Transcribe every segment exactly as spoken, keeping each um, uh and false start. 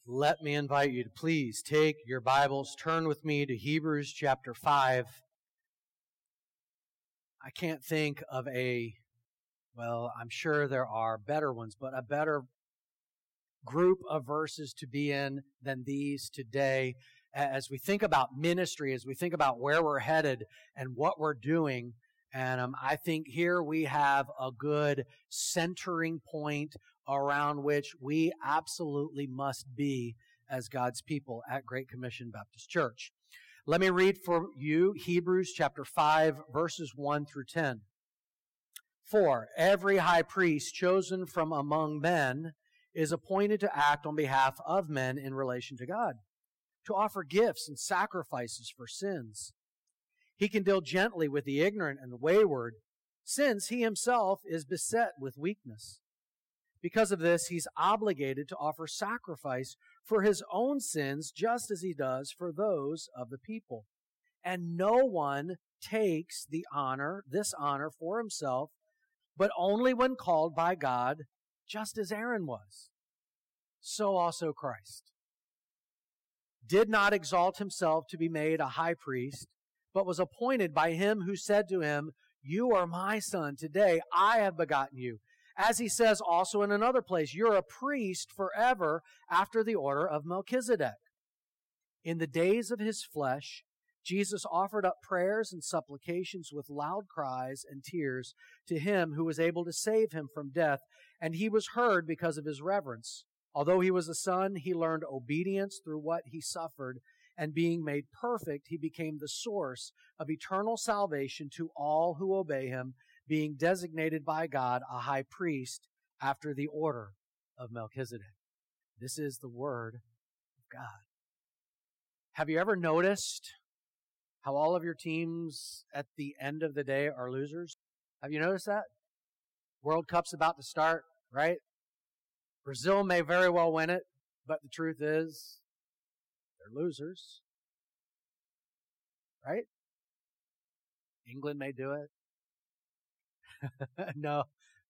Let me invite you to please take your Bibles, turn with me to Hebrews chapter five. I can't think of a, well, I'm sure there are better ones, but a better group of verses to be in than these today. As we think about ministry, as we think about where we're headed and what we're doing, and um, I think here we have a good centering point around which we absolutely must be as God's people at Great Commission Baptist Church. Let me read for you Hebrews chapter five, verses one through ten. For every high priest chosen from among men is appointed to act on behalf of men in relation to God, to offer gifts and sacrifices for sins. He can deal gently with the ignorant and the wayward, since he himself is beset with weakness. Because of this, he's obligated to offer sacrifice for his own sins, just as he does for those of the people. And no one takes the honor, this honor for himself, but only when called by God, just as Aaron was. So also Christ did not exalt himself to be made a high priest, but was appointed by him who said to him, "You are my son. Today I have begotten you." As he says also in another place, "You're a priest forever after the order of Melchizedek." In the days of his flesh, Jesus offered up prayers and supplications with loud cries and tears to him who was able to save him from death, and he was heard because of his reverence. Although he was a son, he learned obedience through what he suffered, and being made perfect, he became the source of eternal salvation to all who obey him, being designated by God a high priest after the order of Melchizedek. This is the word of God. Have you ever noticed how all of your teams at the end of the day are losers? Have you noticed that? World Cup's about to start, right? Brazil may very well win it, but the truth is, they're losers. Right? England may do it. No.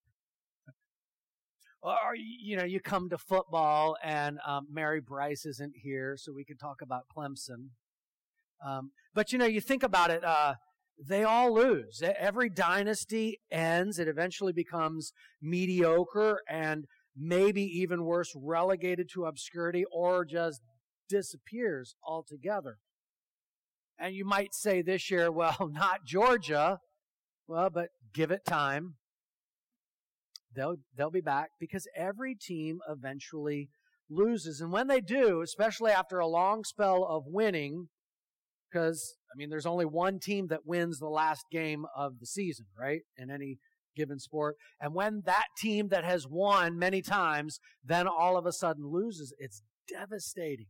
Or, you know, you come to football and um, Mary Bryce isn't here, so we can talk about Clemson. Um, but, you know, you think about it, uh, they all lose. Every dynasty ends. It eventually becomes mediocre and maybe even worse, relegated to obscurity or just disappears altogether. And you might say this year, well, not Georgia. Well, but give it time. They'll, they'll be back because every team eventually loses. And when they do, especially after a long spell of winning, because, I mean, there's only one team that wins the last game of the season, right, in any given sport. And when that team that has won many times then all of a sudden loses, it's devastating.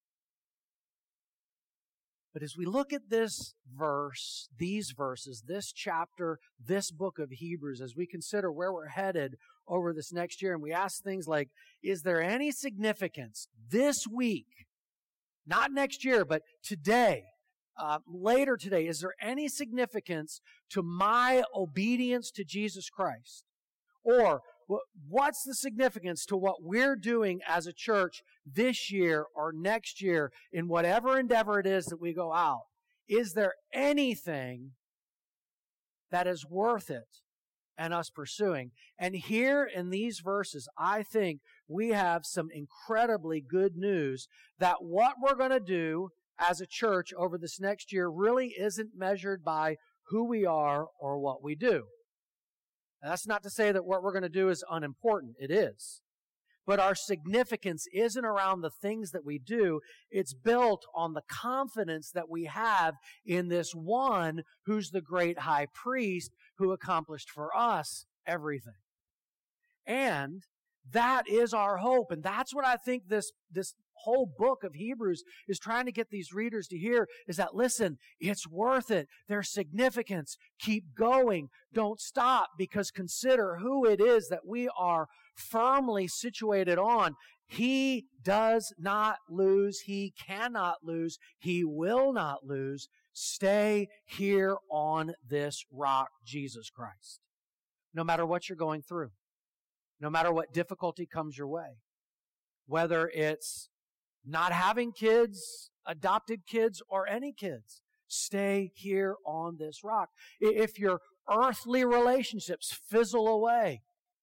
But as we look at this verse, these verses, this chapter, this book of Hebrews, as we consider where we're headed over this next year, and we ask things like, is there any significance this week, not next year, but today, uh, later today, is there any significance to my obedience to Jesus Christ? Or what's the significance to what we're doing as a church this year or next year in whatever endeavor it is that we go out? Is there anything that is worth it and us pursuing? And here in these verses, I think we have some incredibly good news that what we're going to do as a church over this next year really isn't measured by who we are or what we do. And that's not to say that what we're going to do is unimportant. It is. But our significance isn't around the things that we do. It's built on the confidence that we have in this one who's the great high priest who accomplished for us everything. And that is our hope. And that's what I think this, this whole book of Hebrews is trying to get these readers to hear, is that, listen, it's worth it. There's significance. Keep going. Don't stop, because consider who it is that we are firmly situated on. He does not lose. He cannot lose. He will not lose. Stay here on this rock, Jesus Christ. No matter what you're going through, no matter what difficulty comes your way, whether it's not having kids, adopted kids, or any kids. Stay here on this rock. If your earthly relationships fizzle away,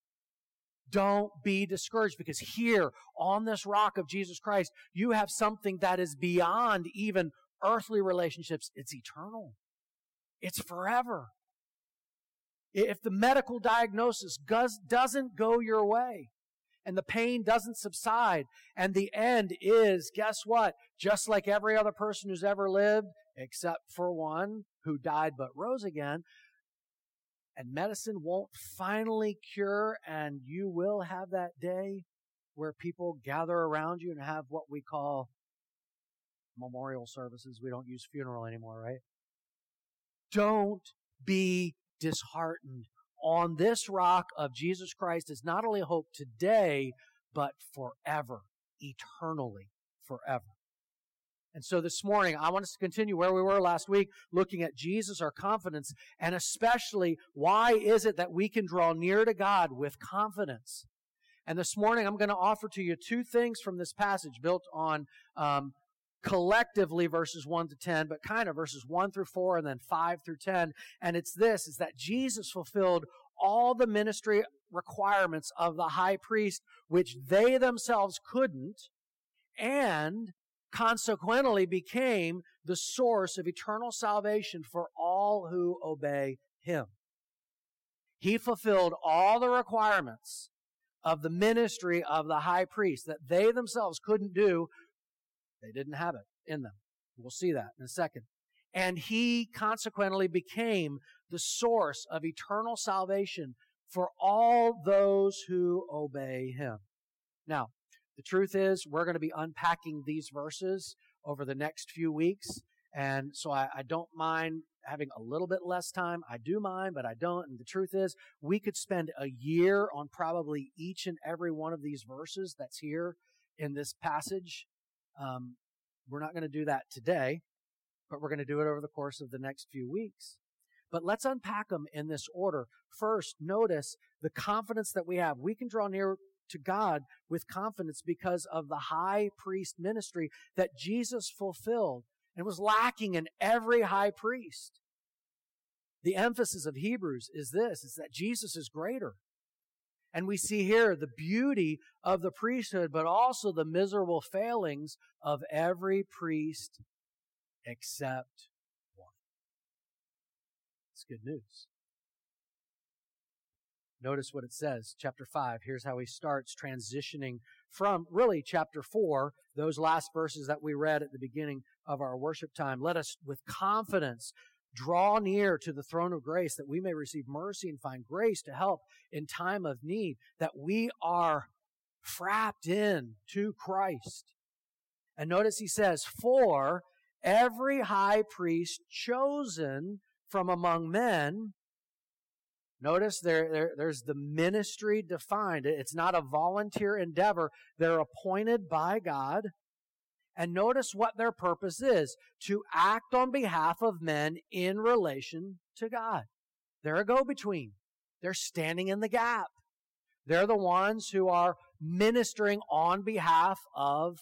don't be discouraged, because here on this rock of Jesus Christ, you have something that is beyond even earthly relationships. It's eternal. It's forever. If the medical diagnosis goes, doesn't go your way, and the pain doesn't subside, and the end is, guess what? Just like every other person who's ever lived, except for one who died but rose again, and medicine won't finally cure, and you will have that day where people gather around you and have what we call memorial services. We don't use funeral anymore, right? Don't be disheartened. On this rock of Jesus Christ is not only hope today, but forever, eternally, forever. And so this morning, I want us to continue where we were last week, looking at Jesus, our confidence, and especially why is it that we can draw near to God with confidence. And this morning, I'm going to offer to you two things from this passage built on um, collectively verses one to ten, but kind of verses one through four and then five through ten. And it's this, is that Jesus fulfilled all the ministry requirements of the high priest, which they themselves couldn't, and consequently became the source of eternal salvation for all who obey him. He fulfilled all the requirements of the ministry of the high priest that they themselves couldn't do. They didn't have it in them. We'll see that in a second. And he consequently became the source of eternal salvation for all those who obey him. Now, the truth is, we're going to be unpacking these verses over the next few weeks, and so I, I don't mind having a little bit less time. I do mind, but I don't. And the truth is, we could spend a year on probably each and every one of these verses that's here in this passage. Um, we're not going to do that today, but we're going to do it over the course of the next few weeks. But let's unpack them in this order. First, notice the confidence that we have. We can draw near to God with confidence because of the high priest ministry that Jesus fulfilled and was lacking in every high priest. The emphasis of Hebrews is this, is that Jesus is greater. And we see here the beauty of the priesthood, but also the miserable failings of every priest except one. It's good news. Notice what it says, chapter five. Here's how he starts transitioning from really chapter four, those last verses that we read at the beginning of our worship time. Let us with confidence draw near to the throne of grace that we may receive mercy and find grace to help in time of need, that we are frapped in to Christ. And notice he says, for every high priest chosen from among men. Notice there, there, there's the ministry defined. It's not a volunteer endeavor. They're appointed by God. And notice what their purpose is, to act on behalf of men in relation to God. They're a go-between. They're standing in the gap. They're the ones who are ministering on behalf of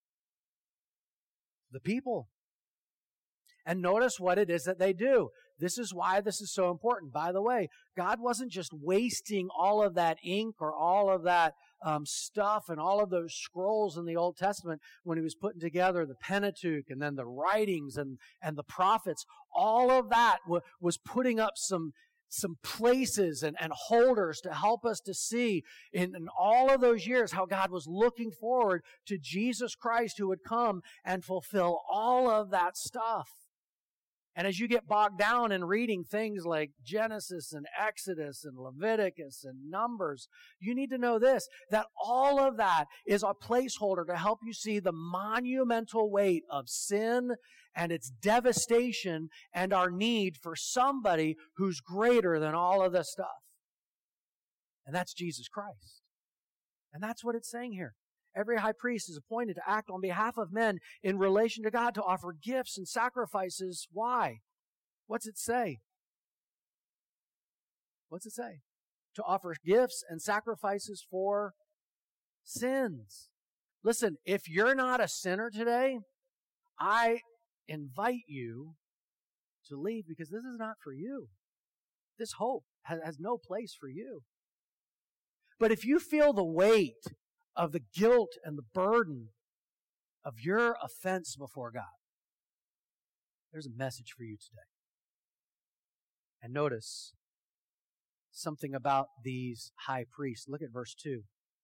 the people. And notice what it is that they do. This is why this is so important. By the way, God wasn't just wasting all of that ink or all of that um, stuff and all of those scrolls in the Old Testament when he was putting together the Pentateuch and then the writings and, and the prophets. All of that w- was putting up some some places and, and holders to help us to see in, in all of those years how God was looking forward to Jesus Christ who would come and fulfill all of that stuff. And as you get bogged down in reading things like Genesis and Exodus and Leviticus and Numbers, you need to know this, that all of that is a placeholder to help you see the monumental weight of sin and its devastation and our need for somebody who's greater than all of this stuff. And that's Jesus Christ. And that's what it's saying here. Every high priest is appointed to act on behalf of men in relation to God, to offer gifts and sacrifices. Why? What's it say? What's it say? To offer gifts and sacrifices for sins. Listen, if you're not a sinner today, I invite you to leave because this is not for you. This hope has, has no place for you. But if you feel the weight of the guilt and the burden of your offense before God, there's a message for you today. And notice something about these high priests. Look at verse two.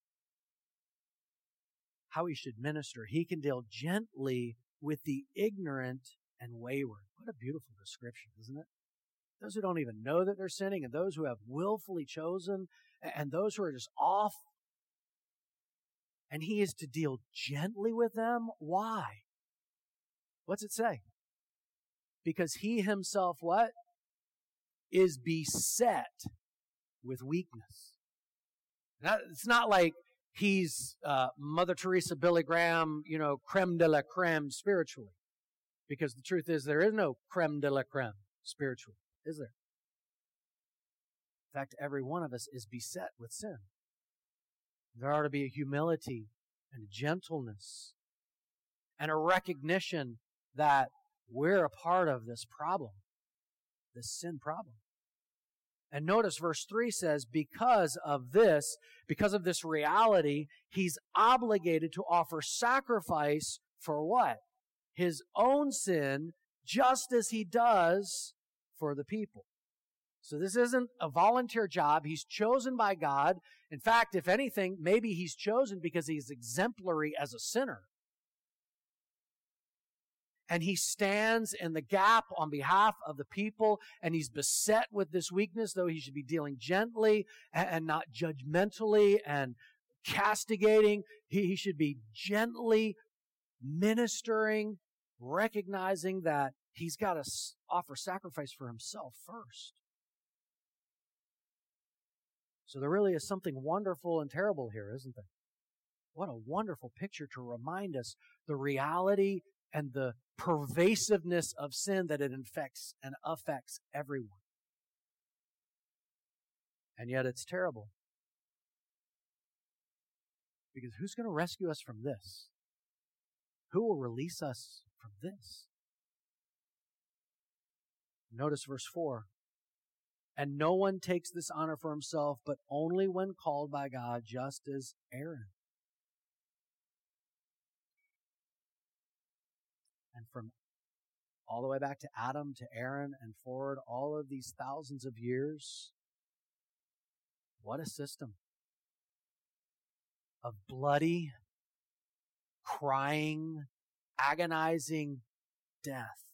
How he should minister. He can deal gently with the ignorant and wayward. What a beautiful description, isn't it? Those who don't even know that they're sinning, and those who have willfully chosen, and those who are just off. And he is to deal gently with them. Why? What's it say? Because he himself, what? Is beset with weakness. Now, it's not like he's uh, Mother Teresa, Billy Graham, you know, creme de la creme spiritually. Because the truth is there is no creme de la creme spiritually, is there? In fact, every one of us is beset with sin. There ought to be a humility and a gentleness and a recognition that we're a part of this problem, this sin problem. And notice verse three says, because of this, because of this reality, he's obligated to offer sacrifice for what? His own sin, just as he does for the people. So this isn't a volunteer job. He's chosen by God. In fact, if anything, maybe he's chosen because he's exemplary as a sinner. And he stands in the gap on behalf of the people, and he's beset with this weakness, though he should be dealing gently and not judgmentally and castigating. He should be gently ministering, recognizing that he's got to offer sacrifice for himself first. So there really is something wonderful and terrible here, isn't there? What a wonderful picture to remind us the reality and the pervasiveness of sin, that it infects and affects everyone. And yet it's terrible. Because who's going to rescue us from this? Who will release us from this? Notice verse four. And no one takes this honor for himself, but only when called by God, just as Aaron. And from all the way back to Adam, to Aaron, and forward, all of these thousands of years, what a system of bloody, crying, agonizing death.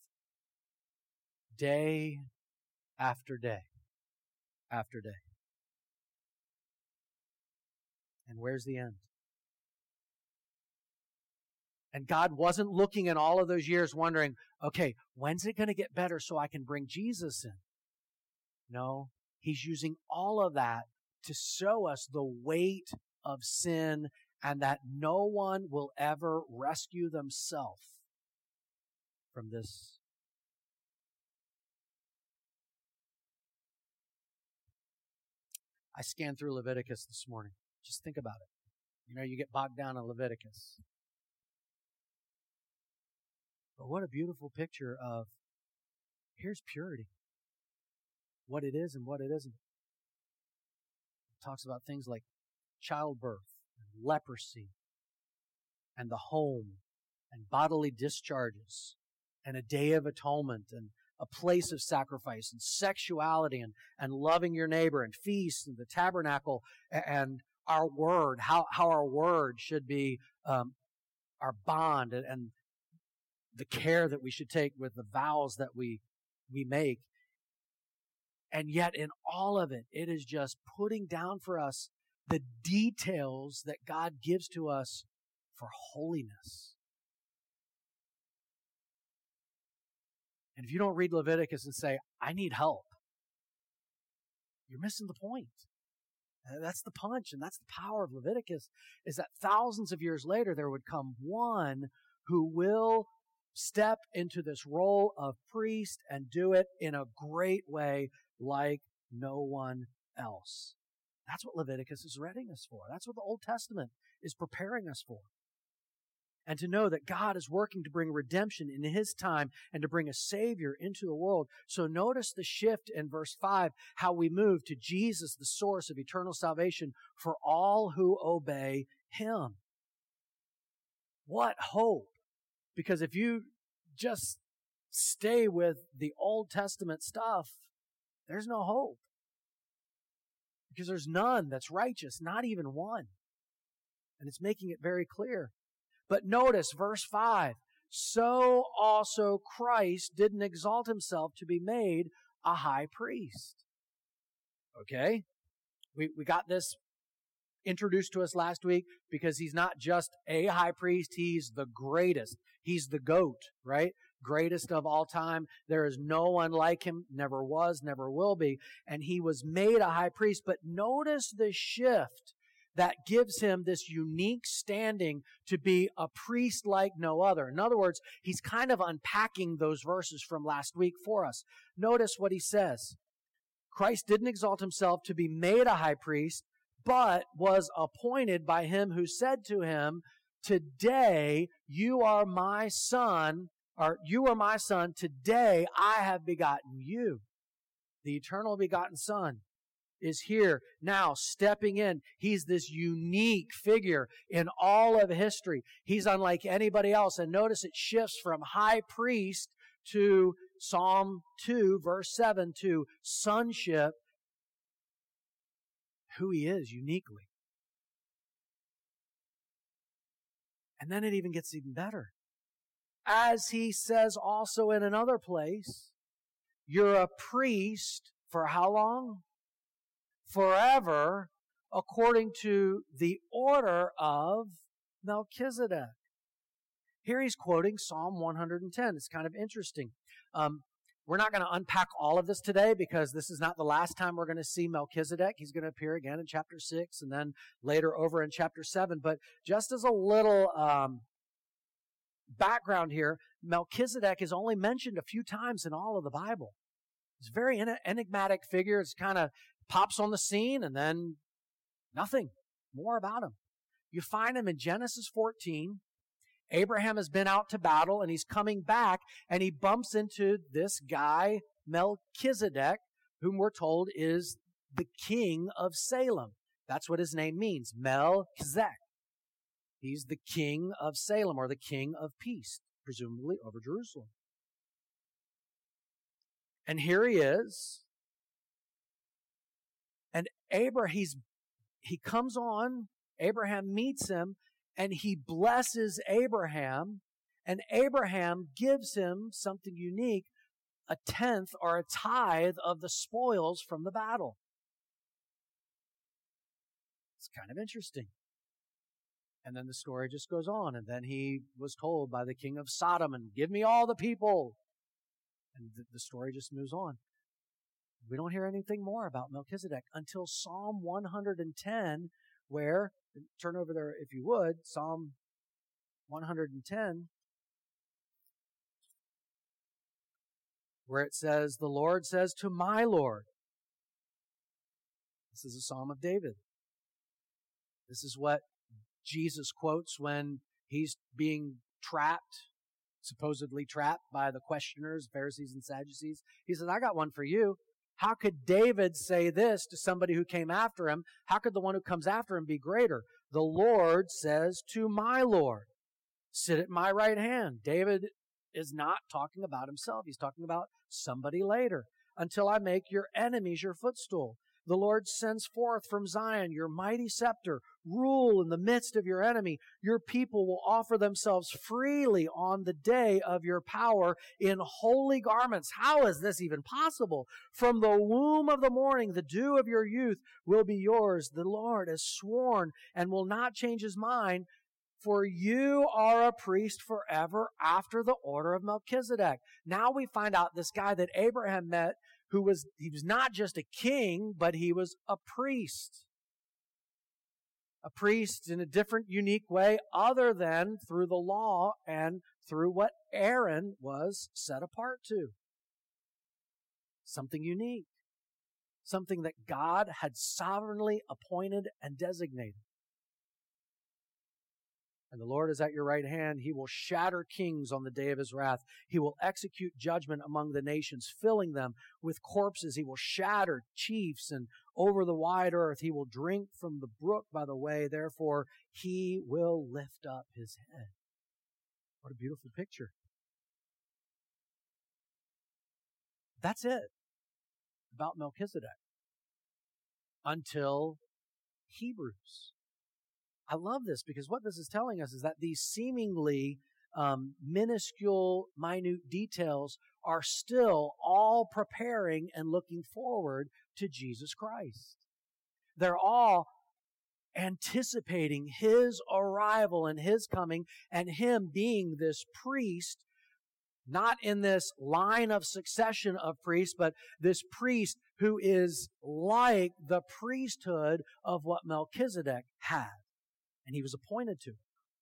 Day after day after day. And where's the end? And God wasn't looking in all of those years wondering, okay, when's it going to get better so I can bring Jesus in? No, he's using all of that to show us the weight of sin and that no one will ever rescue themselves from this. I scanned through Leviticus this morning. Just think about it. You know, you get bogged down in Leviticus. But what a beautiful picture of, here's purity. What it is and what it isn't. It talks about things like childbirth, and leprosy, and the home, and bodily discharges, and a day of atonement, and a place of sacrifice, and sexuality, and, and loving your neighbor, and feasts, and the tabernacle, and our word, how, how our word should be um, our bond, and, and the care that we should take with the vows that we we make. And yet in all of it, it is just putting down for us the details that God gives to us for holiness. And if you don't read Leviticus and say, I need help, you're missing the point. That's the punch, and that's the power of Leviticus, is that thousands of years later, there would come one who will step into this role of priest and do it in a great way like no one else. That's what Leviticus is readying us for. That's what the Old Testament is preparing us for. and to know that God is working to bring redemption in His time and to bring a Savior into the world. So notice the shift in verse five, how we move to Jesus, the source of eternal salvation for all who obey Him. What hope! Because if you just stay with the Old Testament stuff, there's no hope. Because there's none that's righteous, not even one. And it's making it very clear. But notice verse five, so also Christ didn't exalt Himself to be made a high priest. Okay? We, we got this introduced to us last week because He's not just a high priest, He's the greatest. He's the GOAT, right? Greatest of all time. There is no one like Him, never was, never will be. And He was made a high priest. But notice the shift that gives Him this unique standing to be a priest like no other. In other words, He's kind of unpacking those verses from last week for us. Notice what He says. Christ didn't exalt Himself to be made a high priest, but was appointed by Him who said to Him, today you are my son, or you are my son, today I have begotten you. The eternal begotten Son is here now stepping in. He's this unique figure in all of history. He's unlike anybody else. And notice it shifts from high priest to Psalm two, verse seven, to sonship, who He is uniquely. And then it even gets even better. As He says also in another place, you're a priest for how long? Forever, according to the order of Melchizedek. Here he's quoting Psalm one hundred ten. It's kind of interesting. Um, we're not going to unpack all of this today because this is not the last time we're going to see Melchizedek. He's going to appear again in chapter six and then later over in chapter seven. But just as a little um, background here, Melchizedek is only mentioned a few times in all of the Bible. It's a very enigmatic figure. It's kind of pops on the scene and then nothing more about him. You find him in Genesis fourteen. Abraham has been out to battle and he's coming back and he bumps into this guy, Melchizedek, whom we're told is the king of Salem. That's what his name means, Melchizedek. He's the king of Salem, or the king of peace, presumably over Jerusalem. And here he is. And Abraham, he's, he comes on, Abraham meets him, and he blesses Abraham, and Abraham gives him something unique, a tenth or a tithe of the spoils from the battle. It's kind of interesting. And then the story just goes on, and then he was told by the king of Sodom, and give me all the people. And the, the story just moves on. We don't hear anything more about Melchizedek until Psalm one hundred ten, where, turn over there if you would, Psalm one hundred ten, where it says, the Lord says to my Lord. This is a Psalm of David. This is what Jesus quotes when he's being trapped, supposedly trapped by the questioners, Pharisees and Sadducees. He says, I got one for you. How could David say this to somebody who came after him? How could the one who comes after him be greater? The Lord says to my Lord, sit at my right hand. David is not talking about himself. He's talking about somebody later. Until I make your enemies your footstool. The Lord sends forth from Zion your mighty scepter. Rule in the midst of your enemy. Your people will offer themselves freely on the day of your power in holy garments. How is this even possible? From the womb of the morning, the dew of your youth will be yours. The Lord has sworn and will not change His mind. For you are a priest forever after the order of Melchizedek. Now we find out this guy that Abraham met, who was, he was not just a king, but he was a priest. A priest in a different, unique way other than through the law and through what Aaron was set apart to. Something unique. Something that God had sovereignly appointed and designated. And the Lord is at your right hand. He will shatter kings on the day of his wrath. He will execute judgment among the nations, filling them with corpses. He will shatter chiefs, and over the wide earth he will drink from the brook by the way. Therefore he will lift up his head. What a beautiful picture. That's it about Melchizedek until Hebrews. I love this because what this is telling us is that these seemingly um, minuscule, minute details are still all preparing and looking forward to Jesus Christ. They're all anticipating his arrival and his coming and him being this priest, not in this line of succession of priests, but this priest who is like the priesthood of what Melchizedek had. And he was appointed to it.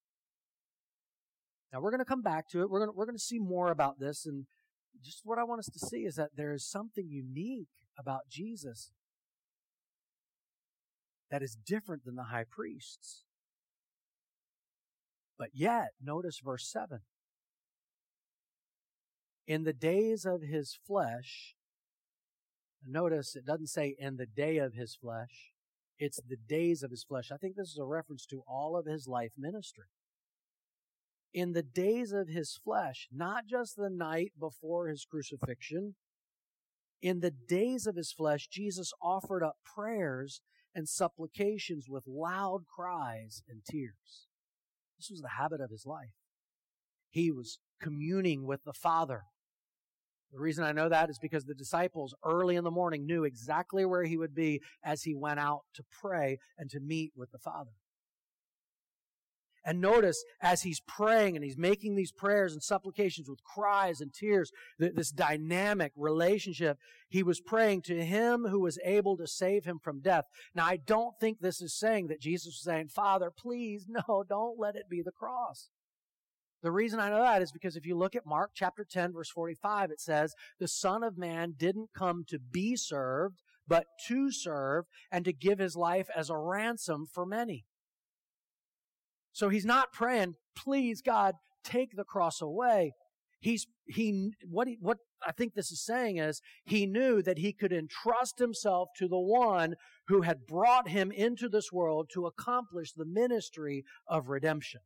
Now we're going to come back to it. We're going to, we're going to see more about this. And just what I want us to see is that there is something unique about Jesus that is different than the high priests. But yet, notice verse seven. In the days of his flesh, notice it doesn't say in the day of his flesh. It's the days of his flesh. I think this is a reference to all of his life ministry. In the days of his flesh, not just the night before his crucifixion, in the days of his flesh, Jesus offered up prayers and supplications with loud cries and tears. This was the habit of his life. He was communing with the Father. The reason I know that is because the disciples early in the morning knew exactly where he would be as he went out to pray and to meet with the Father. And notice, as he's praying and he's making these prayers and supplications with cries and tears, this dynamic relationship, he was praying to him who was able to save him from death. Now, I don't think this is saying that Jesus was saying, Father, please, no, don't let it be the cross. The reason I know that is because if you look at Mark chapter ten, verse forty-five, it says, the Son of Man didn't come to be served, but to serve and to give his life as a ransom for many. So he's not praying, please, God, take the cross away. He's, he, what he, what I think this is saying is he knew that he could entrust himself to the one who had brought him into this world to accomplish the ministry of redemption.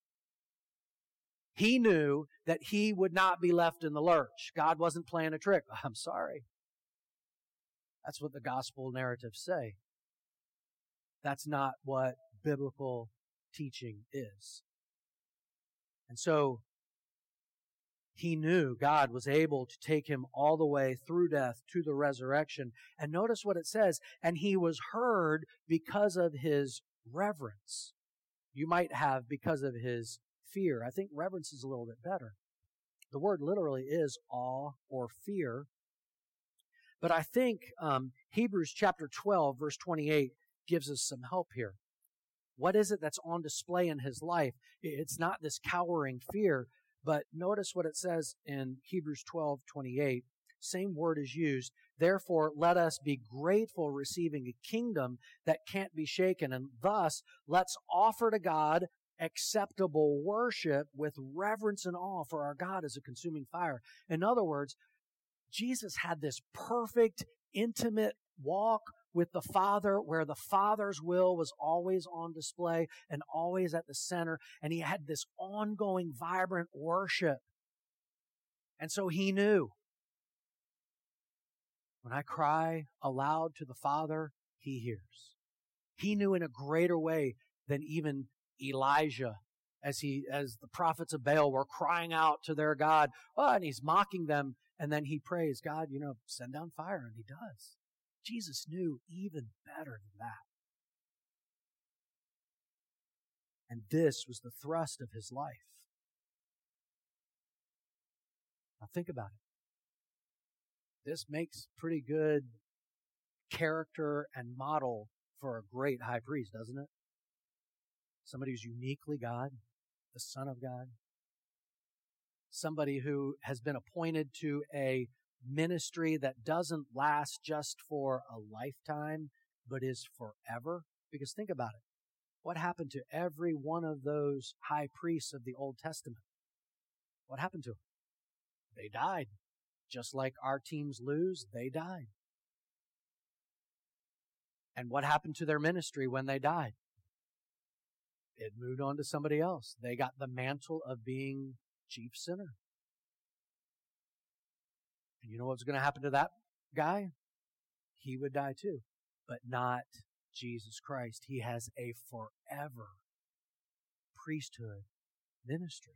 He knew that he would not be left in the lurch. God wasn't playing a trick. I'm sorry. That's what the gospel narratives say. That's not what biblical teaching is. And so he knew God was able to take him all the way through death to the resurrection. And notice what it says, and he was heard because of his reverence. You might have because of his fear. I think reverence is a little bit better. The word literally is awe or fear. But I think um, Hebrews chapter twelve, verse twenty-eight gives us some help here. What is it that's on display in his life? It's not this cowering fear, but notice what it says in Hebrews twelve, twenty-eight. Same word is used. Therefore, let us be grateful, receiving a kingdom that can't be shaken. And thus, let's offer to God acceptable worship with reverence and awe, for our God is a consuming fire. In other words, Jesus had this perfect, intimate walk with the Father where the Father's will was always on display and always at the center, and he had this ongoing, vibrant worship. And so he knew, when I cry aloud to the Father, he hears. He knew in a greater way than even Elijah, as he, as the prophets of Baal were crying out to their God, oh, and he's mocking them, and then he prays, God, you know, send down fire, and he does. Jesus knew even better than that. And this was the thrust of his life. Now think about it. This makes pretty good character and model for a great high priest, doesn't it? Somebody who's uniquely God, the Son of God. Somebody who has been appointed to a ministry that doesn't last just for a lifetime, but is forever. Because think about it. What happened to every one of those high priests of the Old Testament? What happened to them? They died. Just like our teams lose, they died. And what happened to their ministry when they died? It moved on to somebody else. They got the mantle of being chief sinner. And you know what's going to happen to that guy? He would die too. But not Jesus Christ. He has a forever priesthood ministry.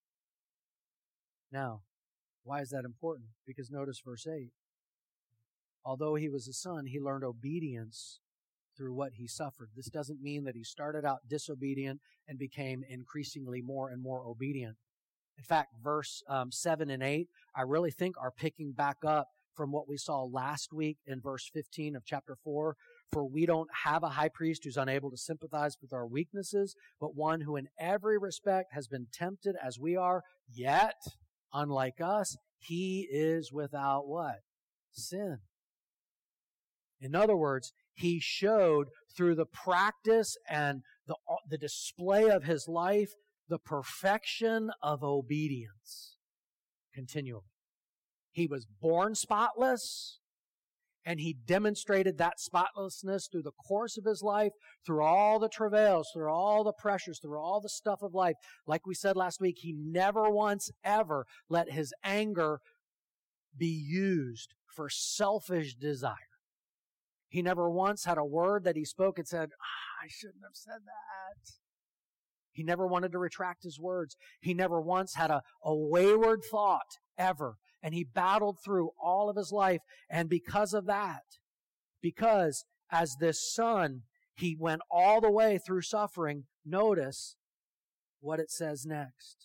Now, why is that important? Because notice verse eight. Although he was a son, he learned obedience through what he suffered. This doesn't mean that he started out disobedient and became increasingly more and more obedient. In fact, verse um, seven and eight, I really think are picking back up from what we saw last week in verse fifteen of chapter four. For we don't have a high priest who's unable to sympathize with our weaknesses, but one who in every respect has been tempted as we are, yet, unlike us, he is without what? Sin. In other words, he showed through the practice and the, the display of his life the perfection of obedience continually. He was born spotless, and he demonstrated that spotlessness through the course of his life, through all the travails, through all the pressures, through all the stuff of life. Like we said last week, he never once ever let his anger be used for selfish desire. He never once had a word that he spoke and said, ah, I shouldn't have said that. He never wanted to retract his words. He never once had a, a wayward thought ever. And he battled through all of his life. And because of that, because as this son, he went all the way through suffering, notice what it says next.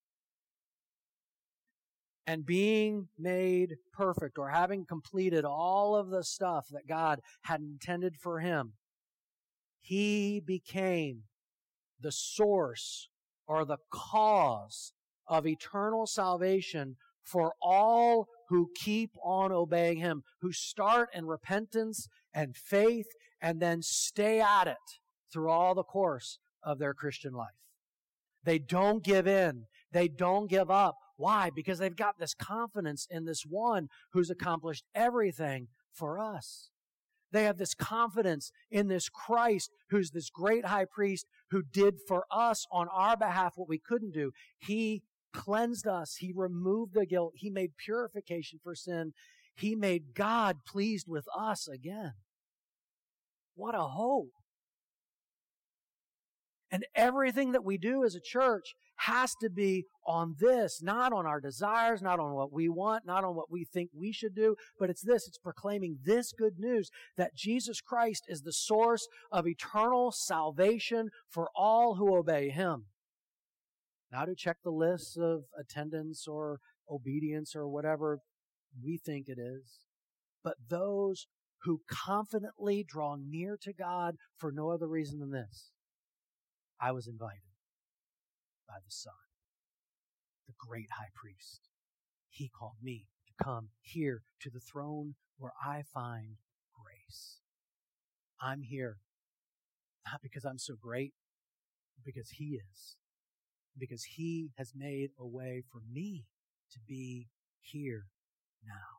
And being made perfect, or having completed all of the stuff that God had intended for him, he became the source or the cause of eternal salvation for all who keep on obeying him, who start in repentance and faith and then stay at it through all the course of their Christian life. They don't give in. They don't give up. Why? Because they've got this confidence in this one who's accomplished everything for us. They have this confidence in this Christ who's this great high priest who did for us on our behalf what we couldn't do. He cleansed us. He removed the guilt. He made purification for sin. He made God pleased with us again. What a hope. And everything that we do as a church has to be on this, not on our desires, not on what we want, not on what we think we should do, but it's this, it's proclaiming this good news that Jesus Christ is the source of eternal salvation for all who obey him. Not to check the lists of attendance or obedience or whatever we think it is, but those who confidently draw near to God for no other reason than this. I was invited by the Son, the great high priest. He called me to come here to the throne where I find grace. I'm here not because I'm so great, but because he is. Because he has made a way for me to be here now.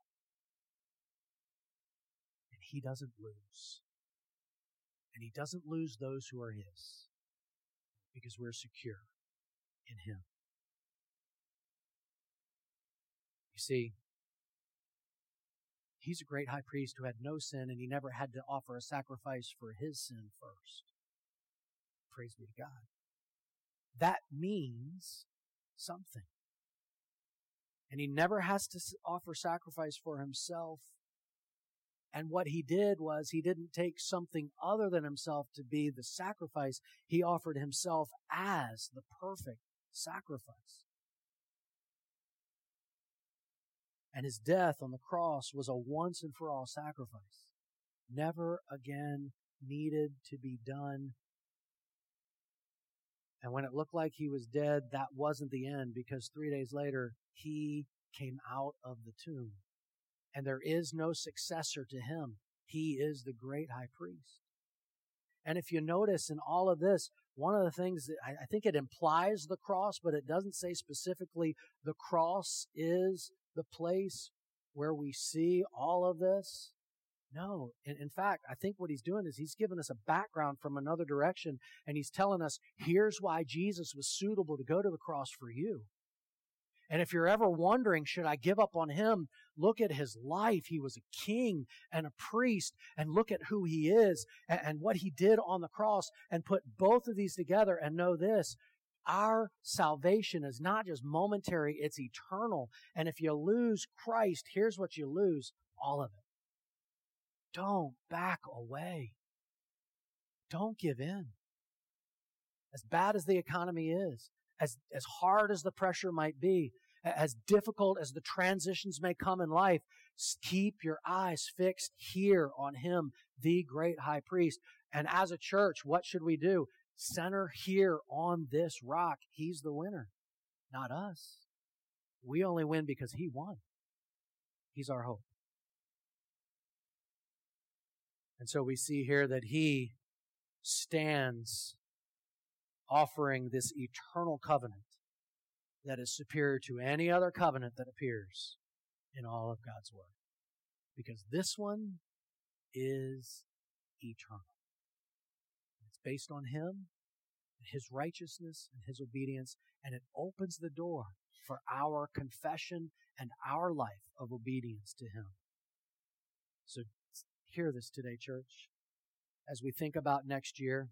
And he doesn't lose. And he doesn't lose those who are his. Because we're secure in him. You see, he's a great high priest who had no sin, and he never had to offer a sacrifice for his sin first. Praise be to God. That means something. And he never has to offer sacrifice for himself. And what he did was he didn't take something other than himself to be the sacrifice. He offered himself as the perfect sacrifice. And his death on the cross was a once and for all sacrifice. Never again needed to be done. And when it looked like he was dead, that wasn't the end, because three days later, he came out of the tomb. And there is no successor to him. He is the great high priest. And if you notice in all of this, one of the things that I, I think it implies the cross, but it doesn't say specifically the cross is the place where we see all of this. No. In, in fact, I think what he's doing is he's giving us a background from another direction, and he's telling us, here's why Jesus was suitable to go to the cross for you. And if you're ever wondering, should I give up on him? Look at his life. He was a king and a priest, and look at who he is and, and what he did on the cross, and put both of these together and know this. Our salvation is not just momentary, it's eternal. And if you lose Christ, here's what you lose, all of it. Don't back away. Don't give in. As bad as the economy is, as, as hard as the pressure might be, as difficult as the transitions may come in life, keep your eyes fixed here on him, the great high priest. And as a church, what should we do? Center here on this rock. He's the winner, not us. We only win because he won. He's our hope. And so we see here that he stands offering this eternal covenant that is superior to any other covenant that appears in all of God's Word. Because this one is eternal. It's based on him, his righteousness, and his obedience, and it opens the door for our confession and our life of obedience to him. So hear this today, church, as we think about next year.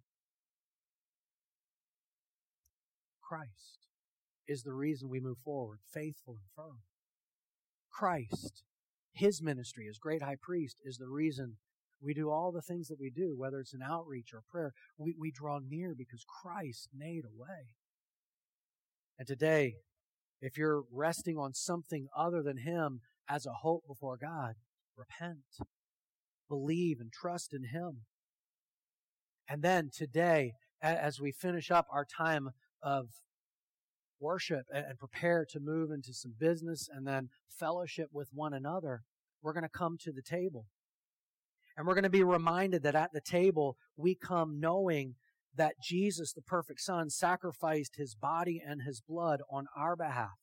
Christ is the reason we move forward, faithful and firm. Christ, his ministry as great high priest, is the reason we do all the things that we do, whether it's an outreach or prayer. We, we draw near because Christ made a way. And today, if you're resting on something other than him as a hope before God, repent. Believe and trust in him. And then today, as we finish up our time of worship and prepare to move into some business and then fellowship with one another, we're going to come to the table. And we're going to be reminded that at the table, we come knowing that Jesus, the perfect Son, sacrificed his body and his blood on our behalf.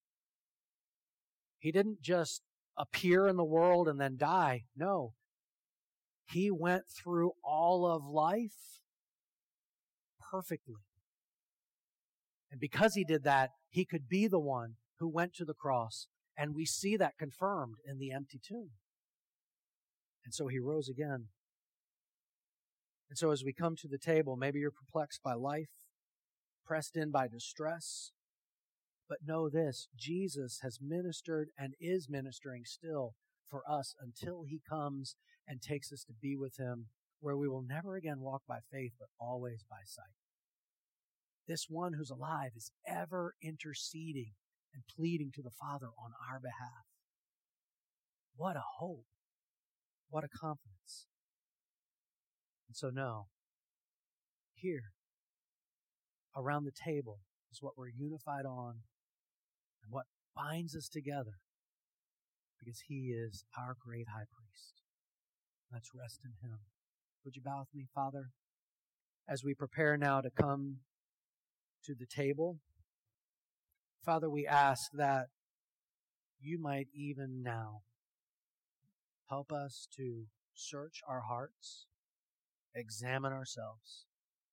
He didn't just appear in the world and then die. No. He went through all of life perfectly. And because he did that, he could be the one who went to the cross. And we see that confirmed in the empty tomb. And so he rose again. And so as we come to the table, maybe you're perplexed by life, pressed in by distress. But know this, Jesus has ministered and is ministering still for us until he comes and takes us to be with him, where we will never again walk by faith, but always by sight. This one who's alive is ever interceding and pleading to the Father on our behalf. What a hope. What a confidence. And so no, here, around the table, is what we're unified on and what binds us together, because he is our great high priest. Let's rest in him. Would you bow with me, Father, as we prepare now to come to the table? Father, we ask that you might even now help us to search our hearts, examine ourselves.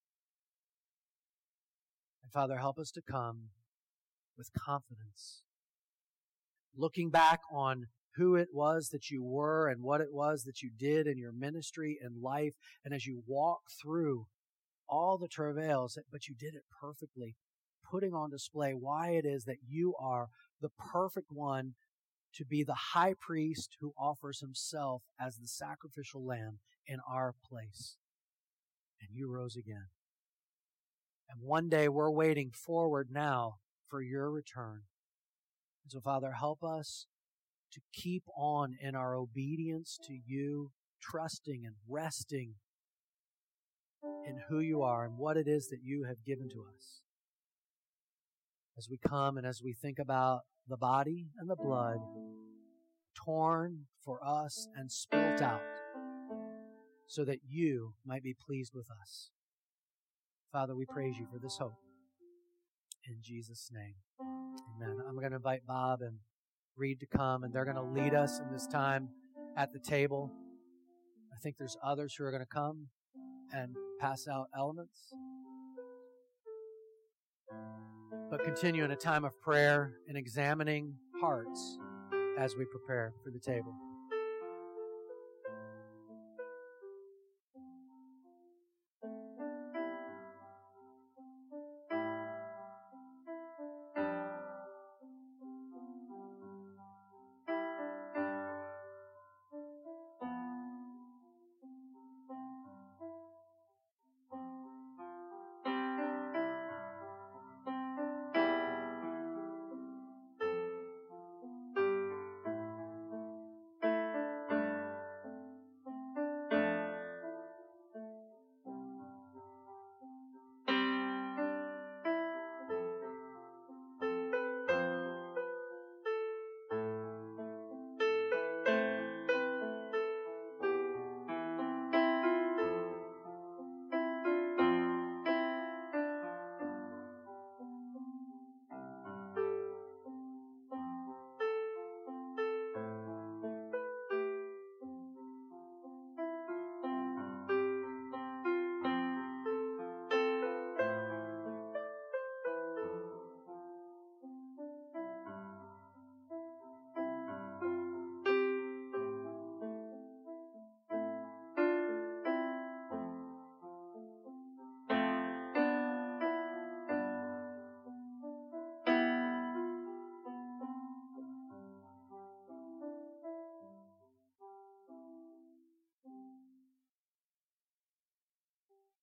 And Father, help us to come with confidence, looking back on who it was that you were and what it was that you did in your ministry and life. And as you walk through all the travails, but you did it perfectly, putting on display why it is that you are the perfect one to be the high priest who offers himself as the sacrificial lamb in our place. And you rose again. And one day we're waiting forward now for your return. And so, Father, help us to keep on in our obedience to you, trusting and resting in who you are and what it is that you have given to us. As we come and as we think about the body and the blood torn for us and spilt out so that you might be pleased with us. Father, we praise you for this hope. In Jesus' name, amen. I'm going to invite Bob and Reed to come, and they're going to lead us in this time at the table. I think there's others who are going to come and pass out elements. But continue in a time of prayer and examining hearts as we prepare for the table.